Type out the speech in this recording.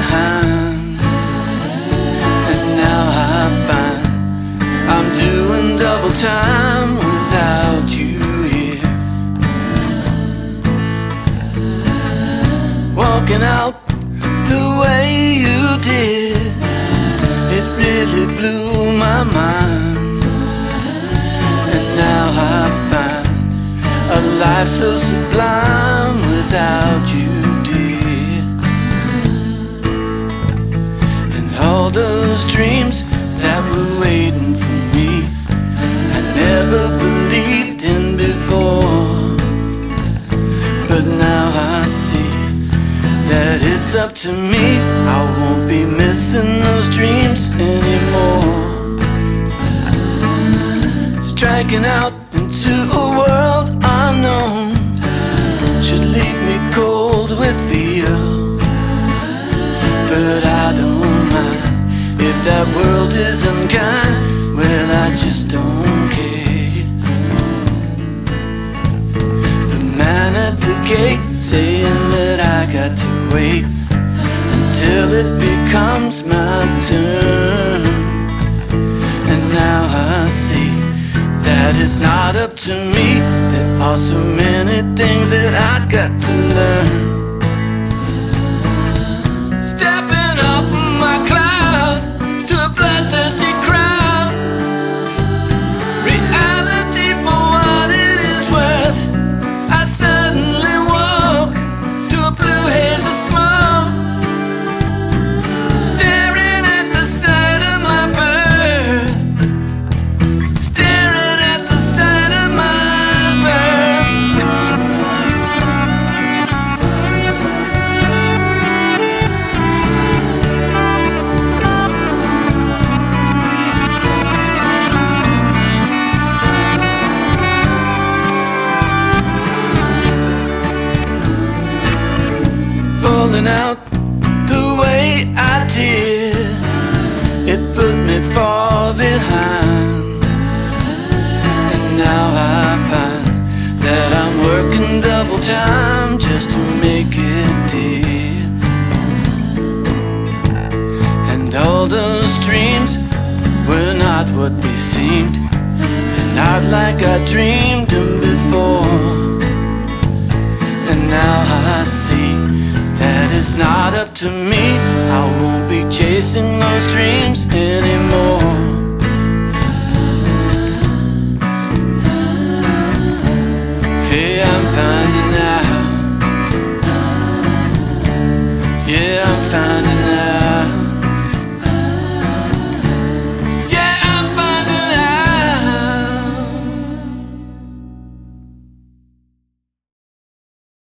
behind. And now I find I'm doing double time without you here. Walking out the way you did, it really blew my mind. And now I find a life so sublime without you, dear. And all those dreams that were waiting for me, I never believed in before. But now I see that it's up to me. I won't be missing those dreams anymore. Striking out into a world unknown should leave me cold with fear. But I don't mind if that world is unkind. Well, I just don't care. The man at the gate saying that I got to wait until it becomes my turn. And now I see that it's not up to me. There are so many things that I got to learn. Stepping off my cloud to a bloodthirsty crowd. Reality for what it is worth. I suddenly woke to a blue haze of smoke, staring at the side of my birth. Staring at the side of my birth. Falling out the way I did, it put me far behind. And now I find that I'm working double time just to make it, dear. And all those dreams were not what they seemed. They're not like I dreamed them before. And now I see that it's not up to me. I won't be chasing those dreams anymore.